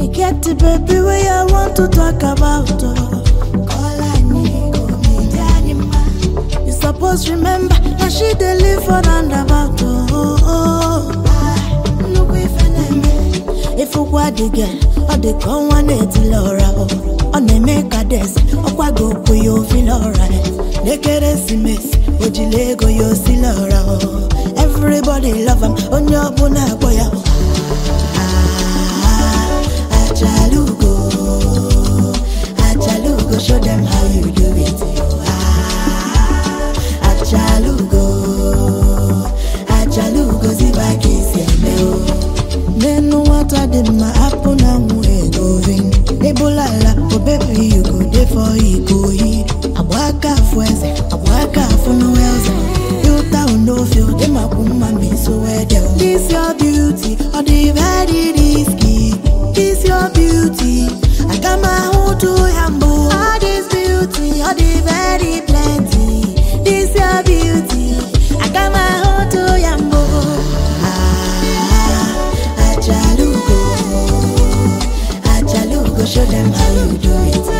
Get the baby way I want to talk about. All I need go be the animal. You suppose remember that she dey live for roundabout. Look if you want the girl, or the con one it's Laura. On the make a dance, or what go you feel alright. They get a simes, but you lego you see Laura. Everybody love him on your bona boy. Achalugo, show them how you do it. Achalugo, zibaki semeo. Nenu wata de ma apple na mwe goving. Nebulala, oh baby you go there for ikoyi. Abwaka fueze, abwaka funo else. You town no feel de ma kuma me so where this your beauty, or the very risky. This your beauty, I got my own to Yambo. All this beauty, all the very plenty. This your beauty, I got my own to Yambo. Achalugo, show them how you do it.